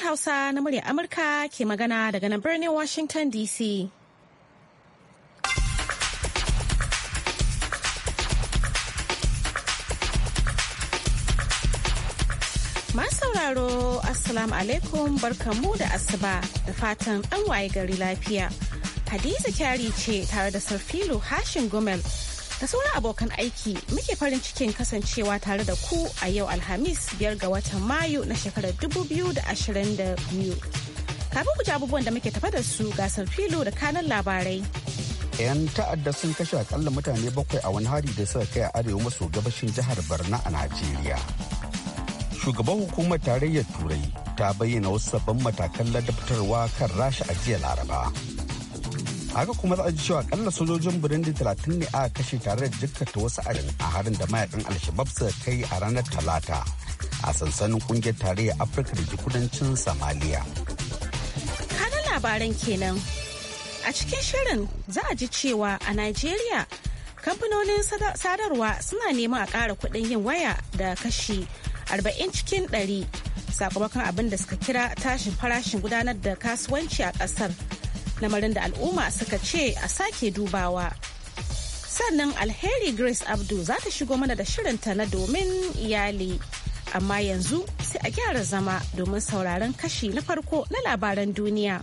Hausa na muryar Amurka ke magana daga nan birnin Washington DC. Masu sauraro, Assalamu alaikum barkanmu da asuba da fatan an waye gari lafiya. Hadiza Kyari ce tare da Sarfilu Hashin Gumel da sauran abokan aiki muke farin cikin kasancewa tare da ku a yau Alhamis 5 ga watan Mayu na shekarar 2022. Kafin ku ji abubuwan da muke tafa da su ga Sarfilu da kanan labarai. 'Yan ta'adda sun kashe akalla mutane 7 a wani hari da suka kai a arewa maso gabashin jihar Borno a Najeriya. Shugaban hukumar tarayyar Turai ta bayyana wasu sabbin matakan ladabtarwa kan Rasha a jiya Laraba. Haka kuma za a ji cewa akalla sojojin Burundi 30 ne aka kashe tare da jikkata wasu a harin da mayakan Al-Shabab suka kai a ranar Talata a sansanin kungiyar tarayyar Afirka da ke kudancin Somalia. Kanan labaran kenan. A cikin shirin za a ji cewa a Najeriya kamfanonin sadarwa suna neman a ƙara kuɗin yin waya da kashi 40 cikin 100 sakamakon abin da suka kira tashin farashin gudanar da kasuwanci a ƙasar. Lamarin da al'umma suka ce a sake dubawa. Sannan Alheri Grace Abdu za ta shigo mana da shirinta na domin iyali. Amma yanzu sai a gyara zama domin sauraron kashi na farko na labaran duniya.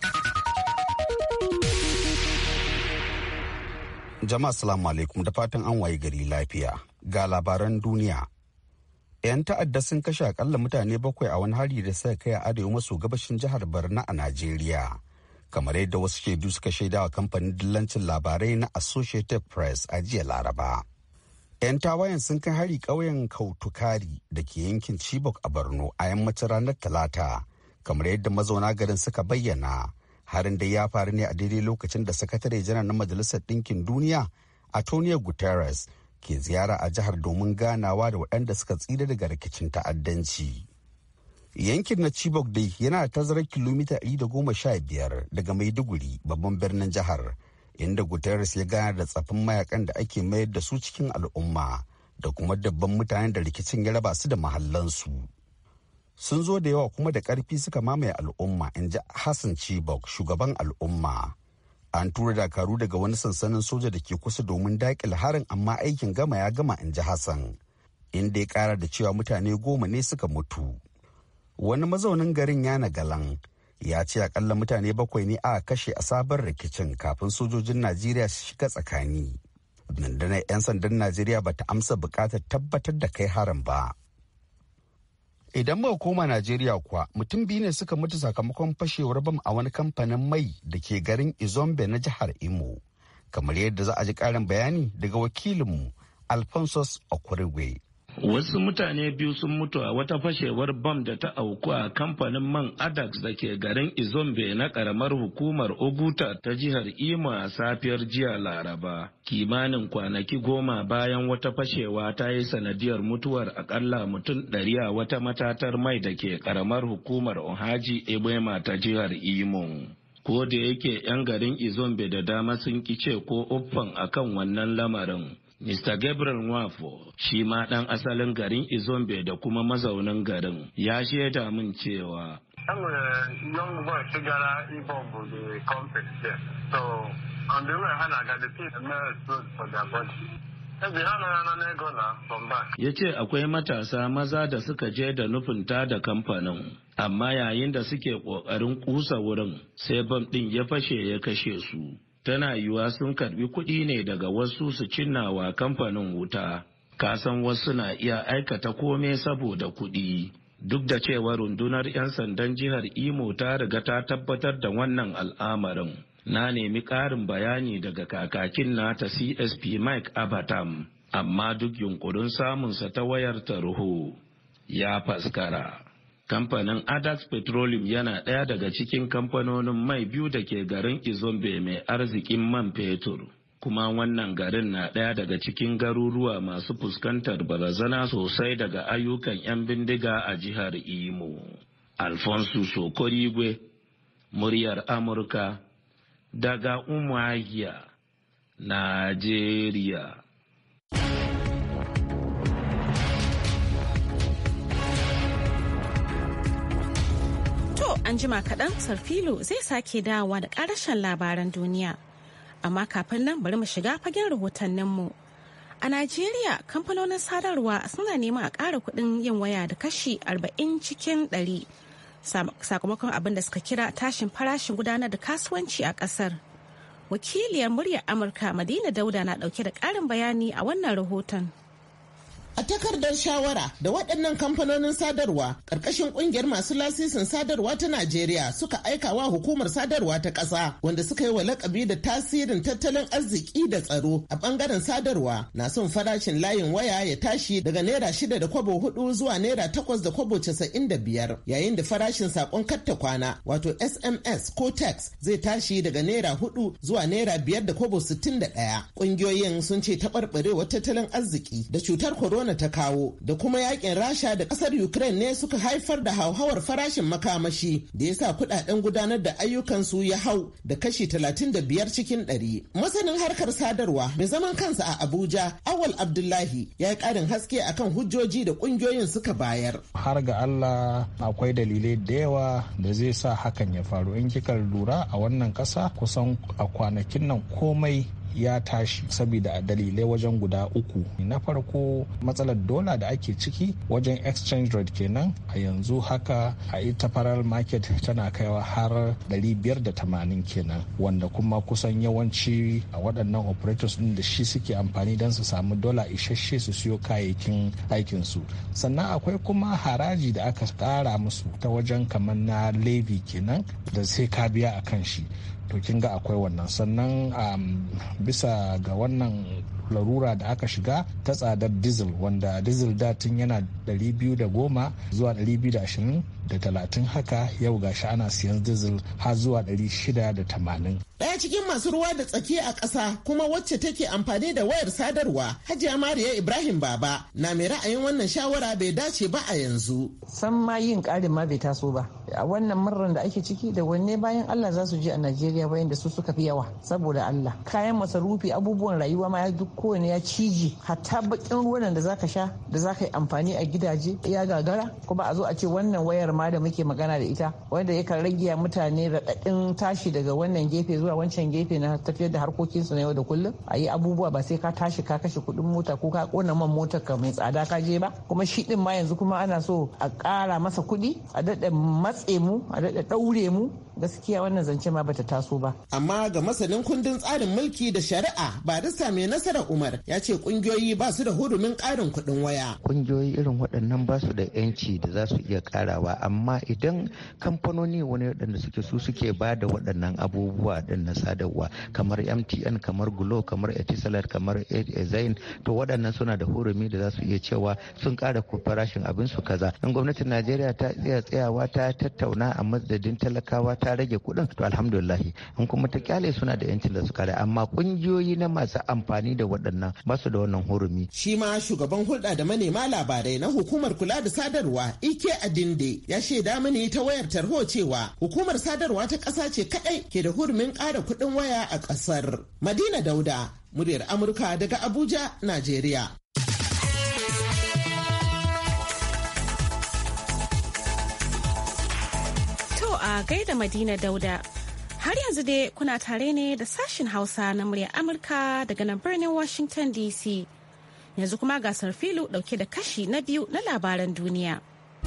Jama'a salamu alaikum da fatan an waye gari lafiya. Ga labaran duniya. 'Yan ta'adda sun kashe akalla mutane 7 a wani hari da suka kai a arewa maso gabashin jihar Borno a Najeriya. Kamar yadda wasu shaidu suka shaida wa kamfanin dillancin labarai na Associated Press a jiya Laraba. 'Yan tawayen sun kai hari ƙauyen Kautukari da ke yankin Chibok a Borno a yammacin ranar Talata, kamar yadda mazauna garin suka bayyana. Harin da ya faru ne a daidai lokacin da sakatare janar na Majalisar Ɗinkin Duniya, Antonio Guterres, ke ziyara a jihar domin ganawa da waɗanda suka tsira daga rikicin ta'addanci. Yankin na Chibok dai yana da tazarar kilomita 115 daga Maiduguri, babban birnin jihar, inda Guterres ya gana da tsafin mayakan da ake mayar da su cikin al'umma da kuma dabban mutanen da rikicin ya raba su da mahallansu. Sun zo da yawa kuma da ƙarfi suka mamaye al'umma, in ji Hassan Chibok, shugaban al'umma. An tura dakaru daga wani sansanin soja da ke kusa domin daƙile harin, amma aikin gama ya gama, in ji Hassan, inda ya ƙara da cewa mutane 10 ne suka mutu. Wani mazaunin garin Yana Galan ya ce akalla mutane 7 ne aka kashe a sabon rikicin kafin sojojin Najeriya su shiga tsakani. Rundunar 'yan sandan Najeriya ba ta amsa bukatar tabbatar da kai harin ba. Idan muka koma Najeriya kuwa, mutum 2 ne suka mutu sakamakon fashewar bam a wani kamfanin mai da ke garin Izombe na jihar Imo. Kamar yadda za a ji ƙarin bayani daga wakilinmu Alphonsus Okurigwe. Wasu mutane 2 sun mutu a wata fashewar bam da ta auku a kamfanin man Adax da ke garin Izombe na karamar hukumar Oguta ta jihar Imo a safiyar jiya Laraba. Kimanin kwanaki 10 bayan wata fashewa ta yi sanadiyar mutuwar akalla mutum 100 a wata matatar mai da ke karamar hukumar Ohaji Egbema ta jihar Imo. Ko da yake 'yan garin Izombe da dama sun kice ko uffan akan wannan lamarin. Mr. Gabriel Nwafo, shi ma ɗan asalin garin Izombe da kuma mazaunin garin, ya shaida min cewa ya ce akwai matasa maza da suka je da nufin da kamfanin, amma yayin da suke ƙoƙarin ƙusa wurin sai bam ɗin ya fashe ya kashe su. Tana yiwuwa sun karbi kuɗi ne daga wasu su cinnawa kamfanin wuta. Kasan wasu na iya aikata kome saboda kuɗi. Duk da cewa rundunar 'yan sandan jihar Imo ta riga ta tabbatar da wannan al'amarin. Na nemi ƙarin bayani daga kakakin nata CSP Mike Abatam, amma duk yunkurin samunsa ta wayar tarho ya faskara. Kamfanin Adax Petroleum yana ɗaya daga cikin kamfanonin mai 2 da ke garin Izombe mai arzikin man fetur. Kuma wannan garin na ɗaya daga cikin garuruwa masu fuskantar barazana sosai daga ayyukan 'yan bindiga a jihar Imo. Alfonso Sokorigwe, muryar Amurka, daga Umuahia, Najeriya. an jima kaɗan Sarfilu zai sake dawowa da ƙarashen labaran duniya. Amma kafin nan bari mu shiga fagen rahotanninmu. A Najeriya, kamfanonin sadarwa suna neman a ƙara kuɗin yin waya da kashi 40 cikin 100 sakamakon abin da suka kira tashin farashin gudanar da kasuwanci a ƙasar. Wakiliyar muryar Amurka Madina Dauda na ɗauke da ƙarin bayani a wannan rahoton. A takardar shawara da waɗannan kamfanonin sadarwa ƙarƙashin ƙungiyar masu lasisin sadarwa ta Najeriya suka aika wa hukumar sadarwa ta ƙasa wanda suka yi wa lakabi da tasirin tattalin arziki da tsaro a ɓangaren sadarwa na son farashin layin waya ya tashi daga naira 6.4 zuwa naira 8.95 yayin da farashin saƙon katta kwana wato SMS ko text zai tashi daga naira 4 zuwa naira 5.61. Ƙungiyoyin sun ce taɓarɓarewar tattalin arziki da cutar corona ta kawo da kuma yakin Rasha da kasar Ukraine ne suka haifar da hauhawar farashin makamashi da ya sa kudaden gudanar da ayyukansu ya hau da kashi 35 cikin 100. Masanin harkar sadarwa mai zaman kansa a Abuja, Awal Abdullahi ya yi karin haske akan hujjoji da kungiyoyin suka bayar. Har ga Allah akwai dalilai da yawa da zai sa hakan ya faru. In kika lura a wannan kasa kusan a kwanakin nan komai ya tashi saboda dalilai wajen guda uku. Na farko matsalar dola da ake ciki wajen exchange rate kenan a yanzu haka a ita farar market tana kaiwa har 580 kenan wanda kuma kusan yawanci a waɗannan operators ɗin da shi suke amfani don su samu dola isasshe su siyo kayayyakin aikinsu. Sannan akwai kuma haraji da aka ƙara musu ta wajen kamar na levy kenan da sai ka biya a kan shi. To kin ga akwai wannan. Sannan bisa ga wannan larura da aka shiga ta tsadar diesel wanda diesel datin yana 210 zuwa 220 da 30 haka yau gashi ana siyan diesel har zuwa 680. Daya cikin masu ruwa da tsaki a ƙasa kuma wacce take amfani da wayar sadarwa Hajiya Mariya Ibrahim Baba na mai ra'ayin wannan shawara bai dace ba a yanzu. San ma yin ƙarin ma bai taso ba. A wannan murran da ake ciki da wanne bayan Allah za su je a Najeriya bayan da su suka fi yawa saboda Allah. Kayan masarufi abubuwan rayuwa ma duk kowane ya ciji hatta bakin ruwan da zaka sha da zaka yi amfani a gidaje ya gagara kuma a zo a ce wannan wayar ma da muke magana da ita wanda yakan rage mutane raɗaɗin tashi daga wannan gefe zuwa wancan gefe na tafiyar da harkokinsu na yau da kullum a yi abubuwa ba sai ka tashi ka kashe kuɗin mota ko ka ƙona man motar ka mai tsada ka je ba kuma shi ɗin ma yanzu kuma ana so a ƙara masa kuɗi a daɗa matse mu a daɗa ɗaure mu gaskiya wannan zance ma bata taso ba. Amma ga masanin kundin tsarin mulki da shari'a barista mai nasara Umar ya ce kungiyoyi ba su da hurumin ƙarin kuɗin waya. Kungiyoyi irin waɗannan ba su da yanci da za su iya ƙarawa amma idan kamfanoni wani waɗanda suke ba da waɗannan abubuwa ɗin na sadarwa kamar MTN kamar Glo kamar Etisalat kamar Zain to waɗannan suna da hurumi da za su iya cewa sun ƙara farashin abin su kaza. In gwamnatin Najeriya ta tsayawa ta tattauna a madadin talakawa ta rage kuɗin to alhamdulillahi in kuma ta kyale suna da yancin da su kare amma kungiyoyi na masu amfani da waɗannan ba su da wannan hurumi. Shi ma shugaban hulɗa da manema labarai na hukumar kula da sadarwa Ike Adinde ya shaida mini ta wayar tarho cewa hukumar sadarwa ta ƙasa ce kaɗai ke da hurumin ƙara kuɗin waya a ƙasar. Madina Dauda, muryar Amurka daga Abuja, Najeriya. A gaida Madina Dauda. Har yanzu dai kuna tare ne da sashin Hausa na muryar Amurka daga nan birnin Washington DC. Yanzu kuma gasar filu dauke da kashi na biyu na labaran duniya.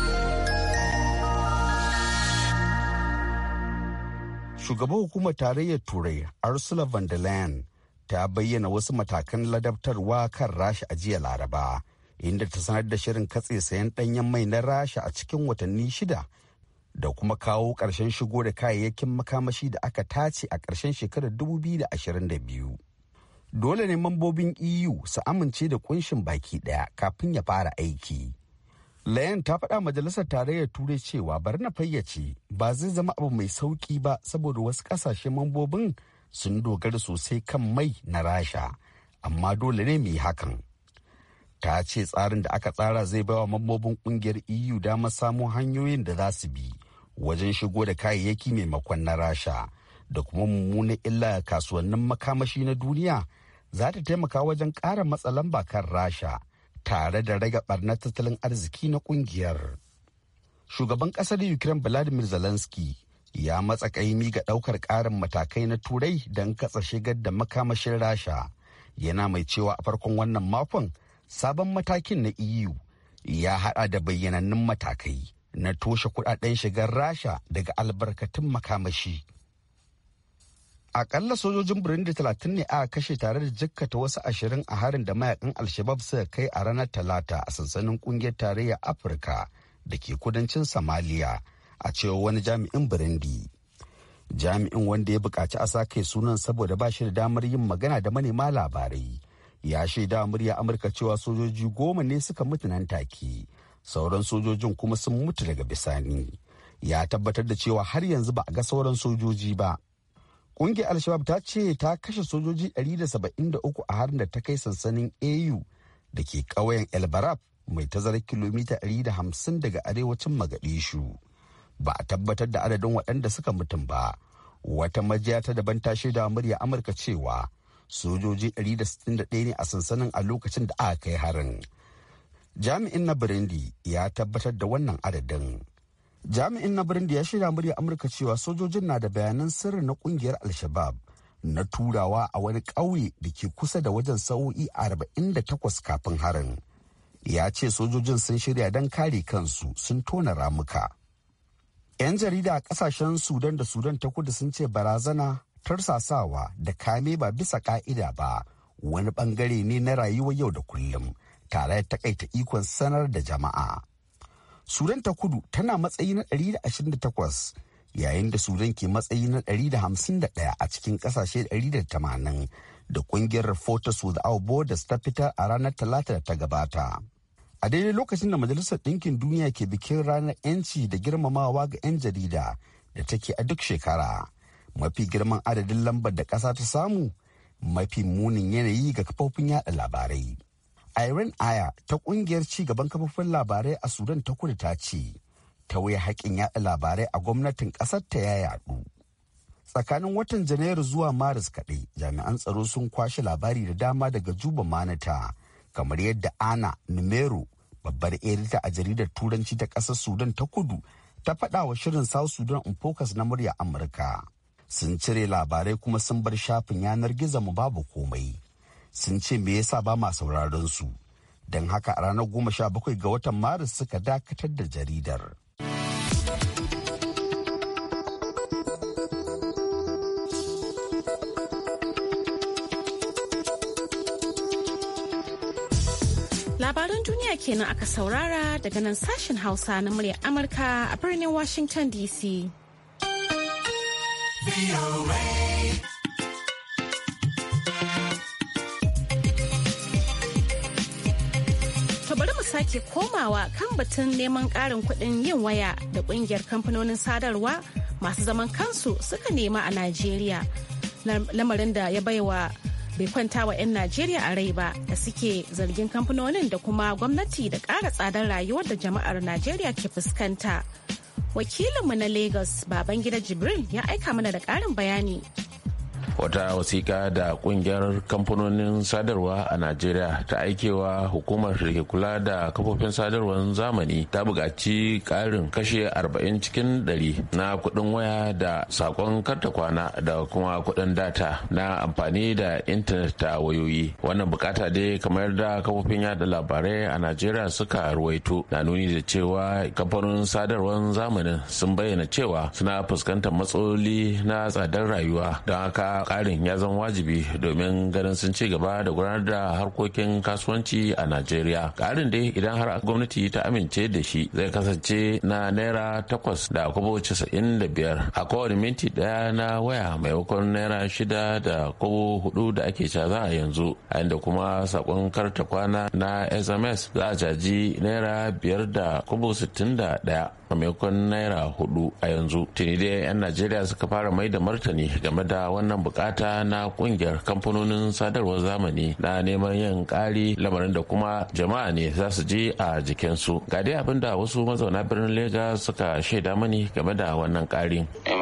Shugaban hukumar tarayyar Turai Ursula von der Leyen ta bayyana wasu matakan ladabtarwa kan Rasha a jiya Laraba, inda ta sanar da shirin katse sayan ɗanyen mai na Rasha a cikin watanni 6. Da kuma kawo ƙarshen shigo da kayayyakin makamashi da aka tace a ƙarshen shekarar 2022. Dole ne mambobin EU su amince da kunshin baki ɗaya kafin ya fara aiki. Leyen ta faɗa majalisar tarayyar Turai cewa bari na fayyace ba zai zama abu mai sauƙi ba saboda wasu ƙasashe mambobin sun dogara sosai kan mai na Rasha, amma dole ne mu yi hakan. Ta ce tsarin da aka tsara zai baiwa mambobin ƙungiyar EU damar samo hanyoyin da za su bi wajen shigo da kayayyaki maimakon na Rasha da kuma mummunan illa kasuwannin makamashi na duniya za ta taimaka wajen ƙara matsa lamba kan Rasha tare da rage ɓarnar tattalin arziki na ƙungiyar. shugaban ƙasar Ukraine Vladimir Zelensky ya matsa ƙaimi ga ɗaukar ƙarin matakai na Turai don katsa shigar da makamashin Rasha. Yana mai cewa a farkon wannan makon sabon matakin na EU ya haɗa da bayyanannun matakai na toshe kudaden shigar Rasha daga albarkatun makamashi. Akalla sojojin Burundi 30 ne aka kashe tare da jikkata wasu 20 a harin da mayakan Al-Shabab suka kai a ranar Talata a sansanin kungiyar tarayyar Afirka da ke kudancin Somalia, a cewa wani jami'in Burundi. Jami'in, wanda ya buƙaci a sake sunan saboda ba shi da damar yin magana da manema labarai, ya shaida murya Amurka cewa sojoji 10 ne suka mutu nan take, sauran sojojin kuma sun mutu daga bisani. Ya tabbatar da cewa har yanzu ba a ga sauran sojoji ba. Ƙungiyar Al-Shabab ta ce ta kashe sojoji 173 a harin da ta kai sansanin AU da ke ƙauyen El Barab mai tazarar kilomita 150 daga arewacin Mogadishu. Ba a tabbatar da adadin waɗanda suka mutum ba. Wata majiya ta daban ta shaida murya Amurka cewa sojoji 161 ne a sansanin a lokacin da aka kai harin. Jami'in na Burundi ya tabbatar da wannan adadin. Jami'in na Burundi ya shirya murya Amurka cewa sojojin na da bayanan sirri na kungiyar Al-Shabab na turawa a wani ƙauye da ke kusa da wajen sa'o'i 48 kafin harin. Ya ce sojojin sun shirya don kare kansu, sun tona ramuka. 'Yan jarida a ƙasashen Sudan da Sudan ta kudu sun ce barazana, tarsasawa da kame ba bisa ƙa'ida ba wani ɓangare ne na rayuwar yau da kullum, tare da takaita ikon sanar da jama'a. Sudan ta kudu tana matsayi na 128 yayin da Sudan ke matsayi na 151 a cikin kasashe 180 da kungiyar Reporters Without Borders ta fitar a ranar Talata da ta gabata. A daidai lokacin da Majalisar Ɗinkin Duniya ke bikin ranar 'yanci da girmamawa ga 'yan jarida da take a duk shekara, mafi girman adadin lambar da ƙasa ta samu, mafi munin yanayi ga kafofin yada labarai. Irene Aya ta kungiyar ci gaban kafofin labarai a Sudan ta kudu ta ce, tauye haƙƙin yaɗa labarai a gwamnatin ƙasar ta ya yaɗu. Tsakanin watan Janairu zuwa Maris kaɗai, jami'an tsaro sun kwashe labari da dama daga Juba Manata, kamar yadda Ana Numero, babbar edita a jaridar Turanci ta ƙasar Sudan ta kudu, ta faɗa wa shirin South Sudan in Focus na murya Amurka. Sun cire labarai kuma sun bar shafin yanar gizo mu babu komai. Sun ce me yasa ba ma sauraron su, don haka a ranar 17 ga watan Maris suka dakatar da jaridar. Labaran duniya kenan aka saurara daga nan sashen Hausa na muryar Amurka a birnin Washington DC. Sake komawa kan batun neman ƙarin kuɗin yin waya da ƙungiyar kamfanonin sadarwa masu zaman kansu suka nema a Najeriya, lamarin da ya bai kwanta wa 'yan Najeriya a rai ba, da suke zargin kamfanonin da kuma gwamnati da ƙara tsadar rayuwar da jama'ar Najeriya ke fuskanta. Wakilinmu na Lagos, Babangida Jibril, ya aika mana da ƙarin bayani. Wata wasiƙa da ƙungiyar kamfanonin sadarwa a Najeriya ta aikewa hukumar da ke kula da kafofin sadarwar zamani ta buƙaci ƙarin kashe 40 cikin 100 na kuɗin waya da saƙon karta kwana da kuma kuɗin data na amfani da intanet ta wayoyi. Wannan bukata dai, kamar da kafofin yada labarai a Najeriya suka ruwaito, na nuni da cewa kamfanonin sadarwar zamanin sun bayyana cewa suna fuskantar matsaloli na tsadar rayuwa, don haka karin ya zama wajibi domin ganin sun ci gaba da gudanar da harkokin kasuwanci a Najeriya. Karin dai, idan har gwamnati ta amince da shi, zai kasance na naira 8.95 a kowane minti daya na waya, maimakon naira 6.4 da ake caza a yanzu, a inda kuma sakon karta kwana na SMS za a caji naira 5.61 a maimakon naira 4 a yanzu. Tuni dai 'yan Najeriya suka fara mai da martani game da wannan bukata na kungiyar kamfanonin sadarwar zamani na neman yin kari, lamarin da kuma jama'a ne za su je a jikinsu. Ga dai abin da wasu mazauna birnin Legas suka shaida mani game da wannan karin.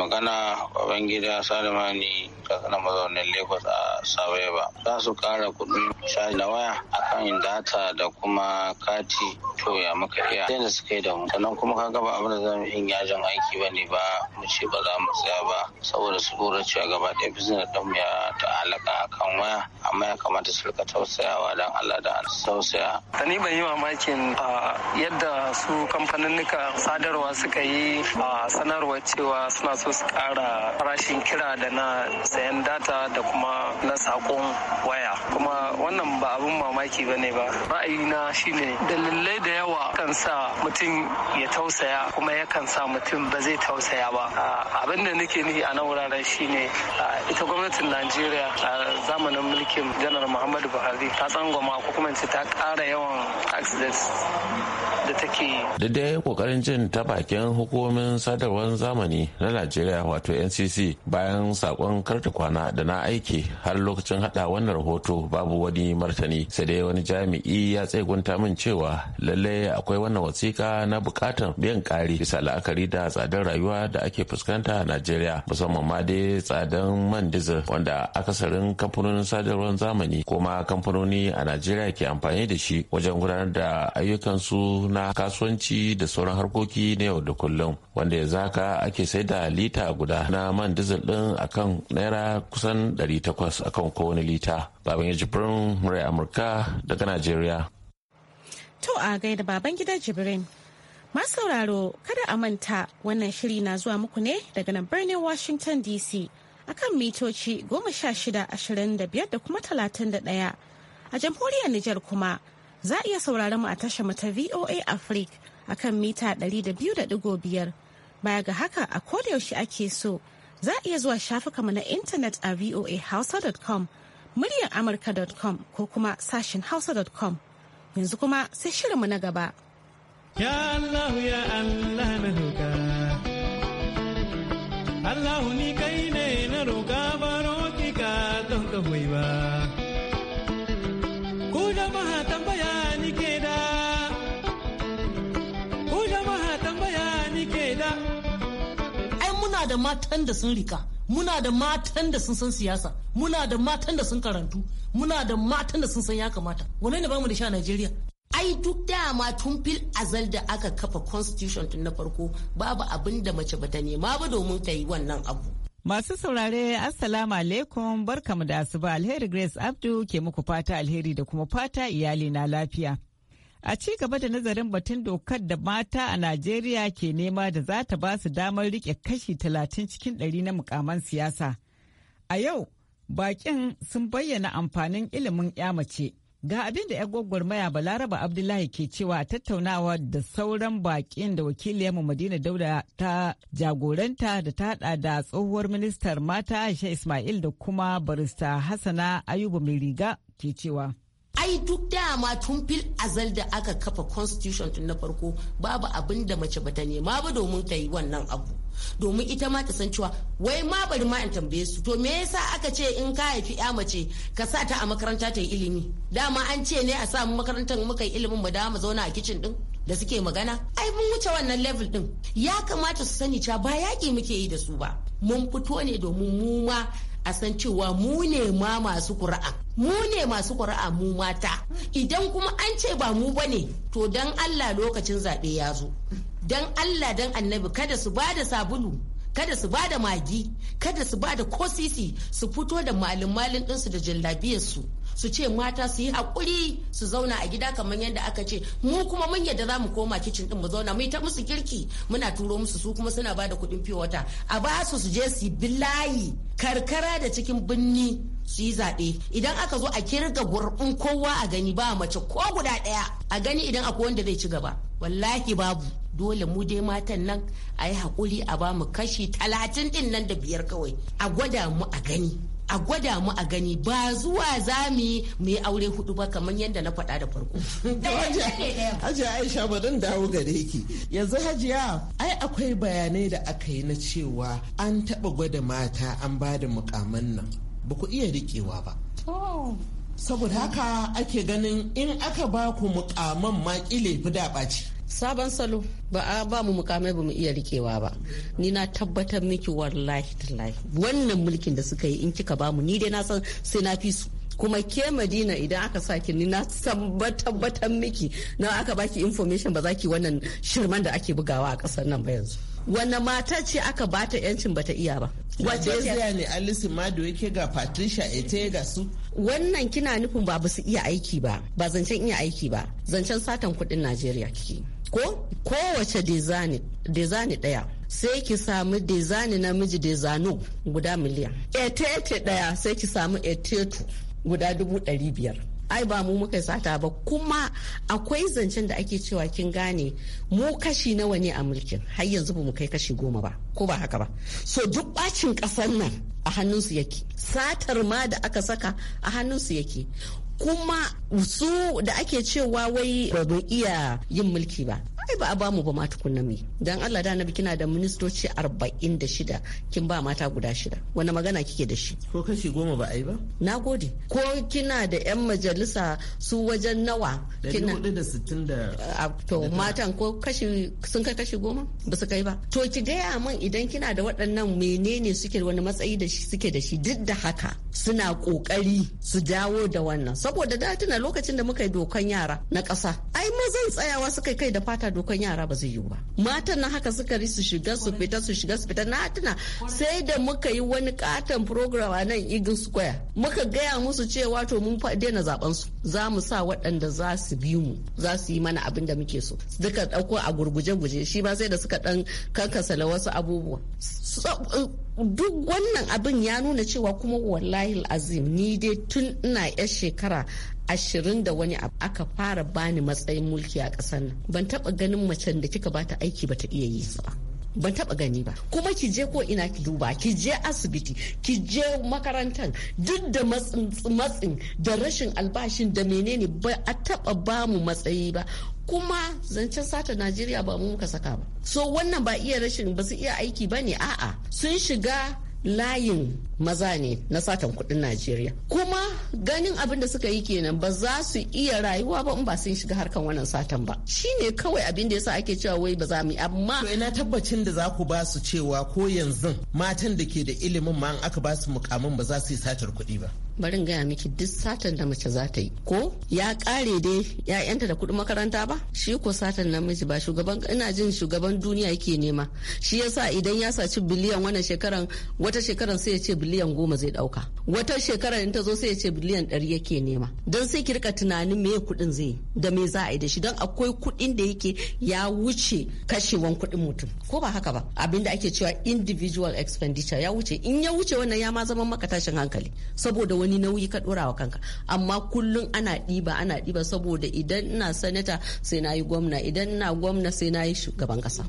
magana Babangida Salimani na mazaunin Lagos a Sabeba. Za su kara kuɗin caji da waya akan data da kuma kati to ya muka iya da suka yi da mu. Sannan kuma kaga ba abin da za mu yin yajin aiki ba ne ba mu ce ba za mu tsaya ba saboda su lura cewa gaba ɗaya business ɗin ya ta'allaka akan waya amma ya kamata su rika tausayawa don Allah da tausaya. Ni ban yi mamakin yadda su kamfaninnika sadarwa suka yi sanarwa cewa suna so su kara farashin kira da na sayan data da kuma na sakon waya, kuma wannan ba abin mamaki ba ne ba. Ra'ayina shine dalilai da yawa kan sa mutum ya tausaya kuma yakan sa mutum ba zai tausaya ba. Abin da nake nufi a nan wuraren shine ita gwamnatin Najeriya a zamanin mulkin janar Muhammadu Buhari ta tsangwama ko kuma ta ƙara yawan accidents da take. Da dai kokarin jin ta bakin hukumomin sadarwar zamani na Najeriya wato NCC bayan sakon karta kwana da na aiki har lokacin hada wannan rahoto babu wani martani, sai dai wani jami'i ya tsegunta min cewa lalle akwai wannan wasiƙa na bukatar biyan ƙari bisa la'akari da tsadar rayuwa da ake fuskanta a Najeriya, musamman ma dai tsadan man diesel wanda akasarin kamfanonin sadarwar zamani kuma kamfanoni a Najeriya ke amfani da shi wajen gudanar da ayyukansu na kasuwanci da sauran harkoki na yau da kullum, wanda yanzu haka ake sai da lita guda na man diesel din akan naira kusan 800 akan kowane lita. Baban Jibrin murai Amurka daga Najeriya. To a gaida baban gida Jibrin. Masu sauraro kada a manta wannan shiri na zuwa muku ne daga nan birnin Washington DC akan mitoci 1625 da kuma 31. A jamhuriyar Nijar kuma za a iya sauraron mu a tashar ta VOA Africa akan mita 200.5. Baya ga haka a kodayaushe ake so za a iya zuwa shafukanmu na intanet a voahausa.com, muryar amurka.com ko kuma sashin hausa.com. Yanzu kuma sai shirinmu na gaba. Ya Allah ya Allah na roƙa. Allah ni kai ne na roƙa baro ki ka don ka hoyi ba. Ku jama'a tambaya ni ke da. Ku jama'a tambaya ni ke da. Ai muna da matan da sun rika. Muna da matan da sun san siyasa. Muna da matan da sun karantu. Muna da matan da sun san ya kamata. Wane ne bamu da sha Najeriya? Ai duk dama tun fil azal da aka kafa constitution tun na farko babu abin da mace bata nema ba domin ta yi wannan abu. Masu saurare assalamu alaikum barkamu da asuba, alheri Grace Abdu ke muku fata alheri da kuma fata iyali na lafiya. A ci gaba da nazarin batun dokar da mata a Najeriya ke nema da za ta ba su damar rike kashi 30 cikin 100 na mukaman siyasa. A yau bakin sun bayyana amfanin ilimin ya mace. Ga abin da 'yan gwagwarmaya Balaraba Abdullahi ke cewa a tattaunawa da sauran bakin da wakiliyarmu Madina Dauda ta jagoranta da ta hada da tsohuwar ministar mata Aisha Ismail da kuma barista Hassana Ayuba mai riga ke cewa. Ai duk dama tun fil azal da aka kafa constitution tun na farko babu abin da mace bata nema ba domin ta yi wannan abu. Domin ita ma ta san cewa wai ma bari ma in tambaye su to me yasa aka ce in ka haifi ya mace ka sa ta a makaranta ta yi ilimi, dama an ce ne a sa mu makarantar muka yi ilimin mu da mu zauna a kicin din da suke magana. Ai mun wuce wannan level din, ya kamata su sani cewa ba yaƙi muke yi da su ba, mun fito ne domin mu ma a san cewa mu ne ma masu ƙuri'a, mu ne masu ƙuri'a mu mata. Idan kuma an ce ba mu bane to dan Allah lokacin zaɓe ya zo, dan Allah dan annabi kada su bada sabulu, kada su bada magi, kada su bada kosisi, su fito da malin ɗinsu da jallabiyarsu su ce mata su yi haƙuri su zauna a gida kamar yadda aka ce mu kuma mun yadda za mu koma kicin din mu zauna mu ta musu girki muna turo musu, su kuma suna bada kuɗin fiye wata a ba su je su bilayi karkara da cikin birni su yi zaɓe. Idan aka zo a kirga gurbin kowa a gani ba mace ko guda ɗaya, a gani idan akwai wanda zai ci gaba, wallahi babu. Dole mu dai matan nan a yi haƙuri a ba mu kashi 30 ɗin nan da 5 kawai, a gwada mu a gani. A gwada mu a gani, ba zuwa za mu yi aure 4 ba kamar yadda na faɗa da farko. Hajiya Aisha ba don dawo gare ki. Yanzu Hajiya, ai akwai bayanai da aka yi na cewa an taɓa gwada mata an ba da mukaman nan. Ba ku iya riƙewa ba. Saboda haka ake ganin in aka ba ku mukaman ma ƙile fi da ɓaci. sabon salo ba a ba mu mukamai ba mu iya rikewa ba. Ni na tabbatar miki wallahi tallahi wannan mulkin da suka yi in kika ba mu ni dai na san sai na fi su. Kuma ke Madina idan aka saki ni na tabbatar miki na aka baki information ba za ki wannan shirman da ake bugawa a kasar nan ba yanzu. Wannan mata ce aka bata yancin bata iya ba. Wace zai ne Alice Mado yake ga Patricia Ete ga su. Wannan kina nufin ba su iya aiki ba zancen iya aiki ba, zancen satan kuɗin Najeriya kike. Ko kowace dezani daya sai ki samu dezani namiji dezano guda miliyan. Ete daya sai ki samu etetu guda 500,000. Ai ba mu muka sata ba, kuma akwai zancen da ake cewa kin gane mu kashi nawa ne a mulkin har yanzu ba mu kai kashi 10 ba, ko ba haka ba. So duk bacin kasar nan a hannunsu yake, satar ma da aka saka a hannunsu yake. Kuma su da ake cewa wai ba mu iya yin mulki ba, ai ba a bamu ba ma tukunna mi. Dan Allah da Annabi kina da ministoci 46 kin ba mata guda 6. Wani magana kike da shi? Ko kashi 10 ba ai ba? Nagode. Ko kina da yan majalisa su wajen nawa? Kina 460 da to matan ko kashi sun kai kashi 10 ba su kai ba. To ki gaya min idan kina da waɗannan menene suke wani matsayi da shi suke da shi, duk da haka suna kokari su dawo da wannan. Saboda da tuna lokacin da muka yi dokan yara na ƙasa, ai mazan tsayawa suka kai da fata dokan yara ba zai yiwu ba. Matan na haka suka su shiga su fita su shiga su fita. Na tuna sai da muka yi wani katon program a nan Eagle Square, muka gaya musu cewa to mun daina zaben su, za mu sa waɗanda za su bi mu, za su yi mana abin da muke so. Duka ɗauko a gurguje-guje, shi ba sai da suka ɗan kankasala wasu abubuwa. Duk wannan abin ya nuna cewa kuma wallahi azim ni dai tun ina yar shekara 20 da wani abu aka fara bani matsayin mulki a ƙasar nan, ban taɓa ganin macen da kika bata aiki bata iya yi ba. Ban taba gani ba. Kuma ki je ko ina ki duba, ki je asibiti, ki je makarantar, duk da matsin da rashin albashin da menene ba a taba bamu matsayi ba. Kuma zancen sata Najeriya ba mu muka saka ba. So wannan ba iya rashin ba su iya aiki ba ne, a'a sun shiga layin maza ne na satan kudin Najeriya. Kuma ganin abin da suka yi kenan ba za su iya rayuwa ba in ba sun shiga harkan wannan satan ba. Shine kawai abin da yasa ake cewa wai ba za mu yi, amma to ina tabbacin da za ku ba su cewa ko yanzu matan da ke da ilimin ma an aka ba su mukamin ba za su yi satar kuɗi ba. Bari gaya miki duk satan da mace za ta yi ko ya kare dai ya'yanta da kuɗin makaranta ba, shi ko satan namiji ba. Ina jin shugaban duniya yake nema, shi yasa idan ya saci biliyan wannan shekaran, wata shekaran sai ya ce biliyan 10 zai dauka, wata shekaran in ta zo sai ya ce biliyan 100 yake nema. Don sai ki rika tunanin me kuɗin zai da me za a yi da shi, don akwai kuɗin da yake ya wuce kashewan kuɗin mutum, ko ba haka ba. Abinda ake cewa individual expenditure ya wuce, in ya wuce wannan ya ma zama maka tashin hankali, saboda wani nauyi ka dora wa kanka. Amma kullum ana ɗiba saboda idan ina sanata sai na yi gwamna, idan ina gwamna sai na yi shugaban kasa.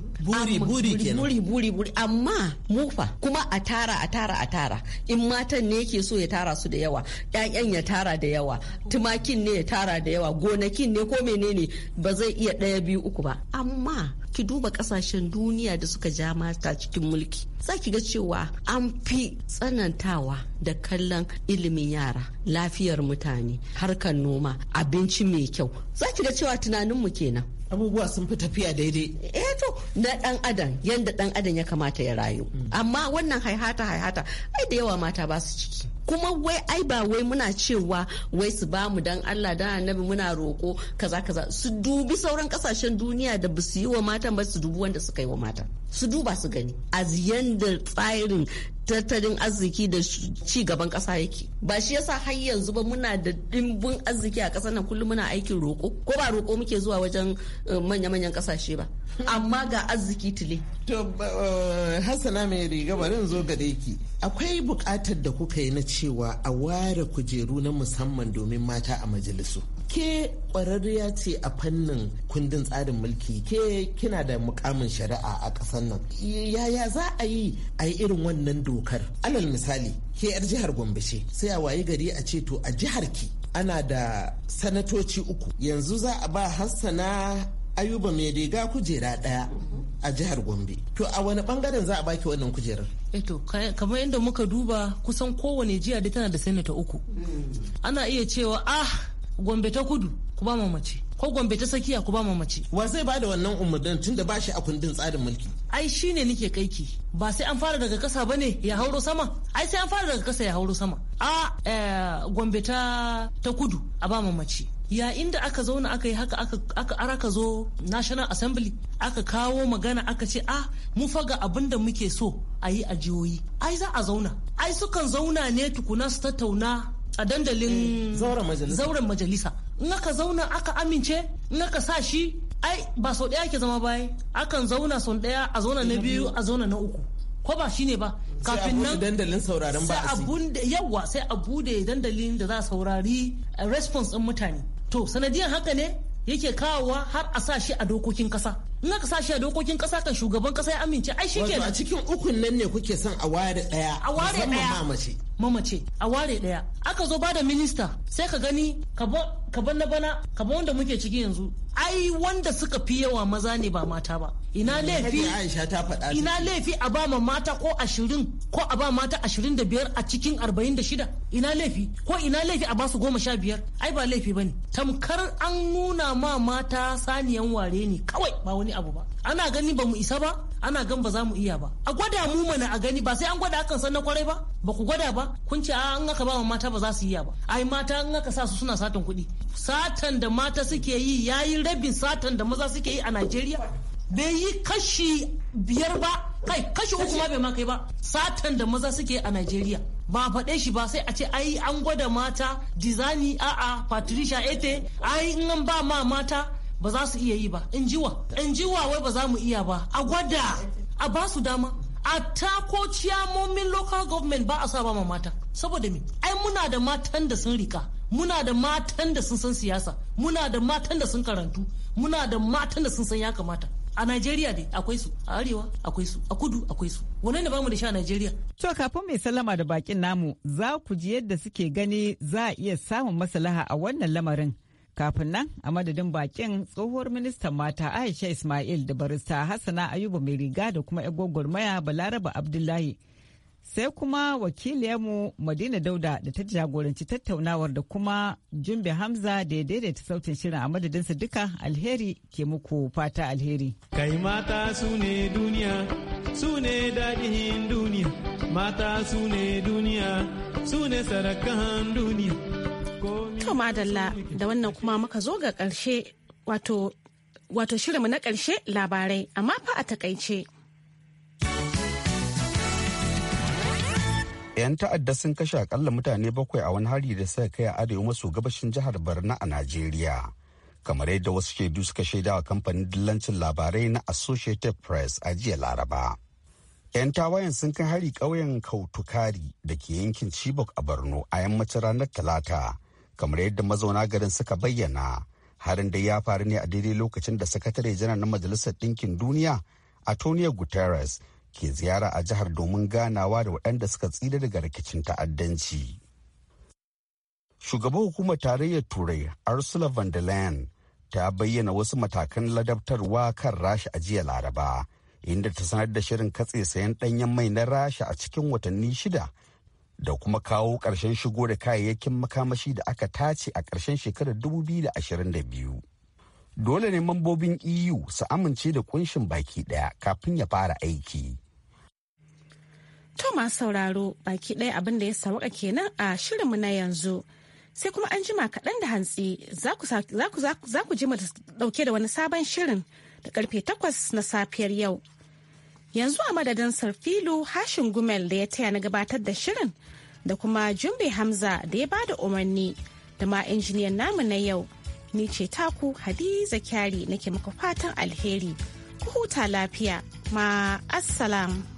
Buri amma mufa kuma a tara in matan ne yake so ya tara su da yawa, ƴaƴan ya tara da yawa, tumakin ne ya tara da yawa, gonakin ne ko menene, ba zai iya 1 2 3 ba. Amma ki duba kasashen duniya da suka ja mata cikin mulki, za ki ga cewa an fi tsanantawa da kallon ilimin yara, lafiyar mutane, harkar noma, abinci mai kyau. Za ki ga cewa tunaninmu kenan abubuwa sun fi tafiya daidai. To na dan adam, yanda dan adam ya kamata ya rayu. Amma wannan haihata ai da yawa mata ba su ciki. Kuma wai ai ba wai muna cewa wai su ba mu dan Allah dan Annabi muna roko kaza su dubi sauran kasashen duniya da ba su yi wa matan ba, su dubi wanda suka yi wa matan, su duba su gani a yanda tsarin tattalin arziki da ci gaban kasa yake. Ba shi yasa har yanzu ba muna da dimbin arziki a kasar nan, kullum muna aikin roko, ko ba roko muke zuwa wajen manya-manyan kasashe ba, amma ga arziki tile. To Hassana mai riga, bari zo gare ki. Akwai bukatar da kuka yi na cewa a ware kujeru na musamman domin mata a majalisu. Ke kwararriya ce a fannin kundin tsarin mulki, ke kina da mukamin shari'a a ƙasar nan. Yaya za a yi irin wannan dokar? Alal misali, ke 'yar jihar Gombe ce, sai a wayi gari a ce to a jihar ki ana da sanatoci 3, yanzu za a ba Hassana Ayuba mai riga kujera 1 a jihar Gombe. To a wani bangaren za a baki wannan kujerar? To kamar yadda muka duba, kusan kowane jiya dai tana da sanata 3. Ana iya cewa Gombe ta kudu ku ba mu mace, ko Gombe ta tsakiya ku ba mu mace. Wa zai ba da wannan umarnin tunda ba shi a kundin tsarin mulki? Ai shine nake kaiki, ba sai an fara daga kasa bane ya hauro sama. Ai sai an fara daga kasa ya hauro sama. Gombe ta kudu a ba mu mace. Ya inda aka zauna aka yi haka aka zo National Assembly aka kawo magana aka ce mu faga abin da muke so a yi a jihohi. Ai za a zauna. Ai sukan zauna ne tukuna su tattauna a dandalin zauren majalisa. In aka zauna aka amince, in aka sa shi, ai ba sau ɗaya ke zama baya, akan zauna sau ɗaya a zauna na biyu a zauna na uku. Ko ba shine ba? Kafin nan dandalin sauraron ba sai a bude dandalin da za a saurari response ɗin mutane. To sanadiyan haka ne yake kawowa har a sa shi a dokokin kasa. In aka sa shi a dokokin kasa kan shugaban kasa ya amince, ai shi kenan. Wato a cikin ukun nan ne kuke son a ware daya. A ware daya. Mamace a ware daya. Aka zo bada minista sai ka gani kaban na bana kaban wanda muke ciki yanzu. Ai wanda suka fi yawa maza ne ba mata ba. Ina laifi Aisha ta faɗa. Ina laifi a ba ma mata ko 20 ko a ba mata 25 a cikin 46. Ina laifi ko ina laifi a ba su 15. Ai ba laifi bane. Tamkar an nuna ma mata saniyan ware ne kawai ba wani abu ba. Ana gani ba mu isa ba, ana gan ba za mu iya ba. A gwada mu mana a gani, ba sai an gwada akan san na kwarai ba. Ba ku gwada ba, kun ce an aka ba mata ba za su iya ba. Ai mata an aka sa su suna satan kuɗi. Satan da mata suke yi yayi rabin satan da maza suke yi a Najeriya. Bai yi kashi 5 ba, kai kashi 3 ma bai ma kai ba. Satan da maza suke a Najeriya. Ba faɗe shi ba sai a ce ai an gwada mata Dizani Patricia Ete ai in an ba ma mata ba za su iya yi ba. In jiwa wai ba za mu iya ba. A gwada a ba su dama. A tako ciyamomin local government ba a sa ba ma mata. Saboda me? Ai muna da matan da sun rika. Muna da matan da sun san siyasa. Muna da matan da sun karantu. Muna da matan da sun san ya kamata. A Najeriya dai akwai su, a arewa akwai su, a kudu akwai su. Wannan ne bamu da shi a Najeriya. To kafin mai sallama da bakin namu, za ku ji yadda suke gani za a iya samun maslaha a wannan lamarin. Kafin nan a madadin bakin tsohuwar ministan mata Aisha Ismail da barista Hassana Ayuba mai riga da kuma gwagwarmaya Balaraba Abdullahi. Sai kuma wakiliyarmu Madina Dauda da ta jagoranci tattaunawar da kuma Jumbe Hamza da ya daidaita sautin shirin a madadinsa duka alheri ke muku fata alheri. Kai mata su ne duniya, su ne daɗin duniya, mata su ne duniya, su ne sarakan duniya. To madalla da wannan kuma muka zo ga ƙarshe wato shirinmu na ƙarshe labarai amma fa a takaice. 'Yan ta'adda sun kashe akalla mutane 7 a wani hari da suka kai a arewa maso gabashin jihar Borno a Najeriya. Kamar yadda wasu shaidu suka shaida wa kamfanin dillancin labarai na Associated Press a jiya Laraba. 'Yan tawayen sun kai hari ƙauyen Kautukari da ke yankin Chibok a Borno a yammacin ranar Talata. Kamar yadda mazauna garin suka bayyana, harin da ya faru ne a daidai lokacin da sakatare janar na Majalisar Ɗinkin Duniya, Antonio Guterres, ke ziyara a jihar domin ganawa da waɗanda suka tsira daga rikicin ta'addanci. Shugaban hukumar tarayyar Turai Ursula von der Leyen ta bayyana wasu matakan ladabtarwa kan Rasha a jiya Laraba, inda ta sanar da shirin katse sayan ɗanyen mai na Rasha a cikin watanni 6 da kuma kawo ƙarshen shigo da kayayyakin makamashi da aka tace a ƙarshen shekarar 2022. Dole ne mambobin EU su amince da kunshin baki ɗaya kafin ya fara aiki. To masu sauraro baki ɗaya abin da ya sauka kenan a shirinmu na yanzu. Sai kuma an jima kaɗan da hantsi za ku ji mu ɗauke da wani sabon shirin da karfe 8 na safiyar yau. Yanzu a madadin Sarfilu Hashin Gumel da ya taya na gabatar da shirin da kuma Jumbe Hamza da ya bada umarni da ma injiniyan namu na yau. Ni ce taku Hadiza Kyari nake muku fatan alheri. Ku huta lafiya. Ma assalam.